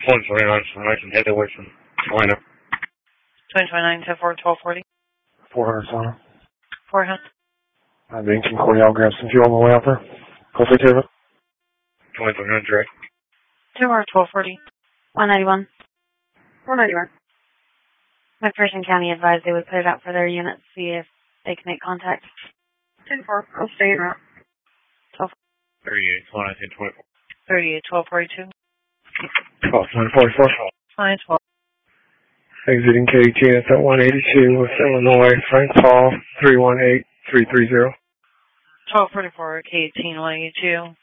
129 from Mason, head away from Salina. 2029 to 41240. 400 Salina. 400. I'm in Concordia. I'll grab some fuel on the way out there. Hopefully take it. 2300 direct. 2 or 1240. 191. 491. McPherson County advised they would put it out for their units, see if they can make contact. 2-4. I'll stay in route. 12. 38, 1924. 38, 1242. 12, 944. 912. Exiting KTS at 182 West Illinois, Frank Paul, 318330. 1244, K18, 182.